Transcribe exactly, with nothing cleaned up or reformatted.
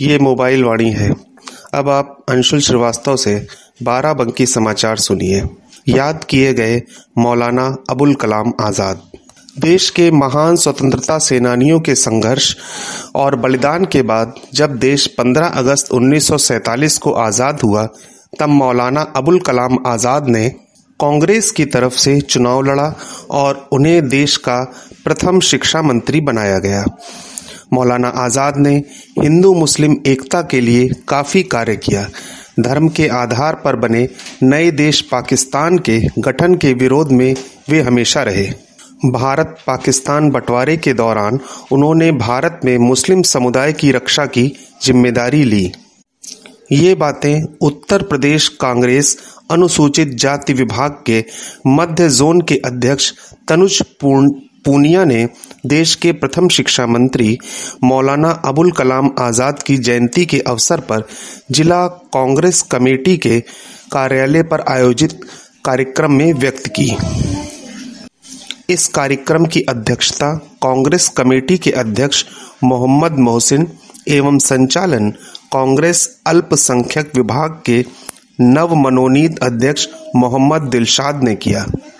ये मोबाइल वाणी है। अब आप अंशुल श्रीवास्तव से बाराबंकी समाचार सुनिए। याद किए गए मौलाना अबुल कलाम आज़ाद। देश के महान स्वतंत्रता सेनानियों के संघर्ष और बलिदान के बाद जब देश पंद्रह अगस्त उन्नीस सौ सैंतालीस को आज़ाद हुआ, तब मौलाना अबुल कलाम आज़ाद ने कांग्रेस की तरफ से चुनाव लड़ा और उन्हें देश का प्रथम शिक्षा मंत्री बनाया गया। मौलाना आज़ाद ने हिंदू मुस्लिम एकता के लिए काफ़ी कार्य किया। धर्म के आधार पर बने नए देश पाकिस्तान के गठन के विरोध में वे हमेशा रहे। भारत पाकिस्तान बंटवारे के दौरान उन्होंने भारत में मुस्लिम समुदाय की रक्षा की जिम्मेदारी ली। ये बातें उत्तर प्रदेश कांग्रेस अनुसूचित जाति विभाग के मध्य जोन के अध्यक्ष तनुज पूनिया ने देश के प्रथम शिक्षा मंत्री मौलाना अबुल कलाम आज़ाद की जयंती के अवसर पर जिला कांग्रेस कमेटी के कार्यालय पर आयोजित कार्यक्रम में व्यक्त की। इस कार्यक्रम की अध्यक्षता कांग्रेस कमेटी के अध्यक्ष मोहम्मद मोहसिन एवं संचालन कांग्रेस अल्पसंख्यक विभाग के नव मनोनीत अध्यक्ष मोहम्मद दिलशाद ने किया।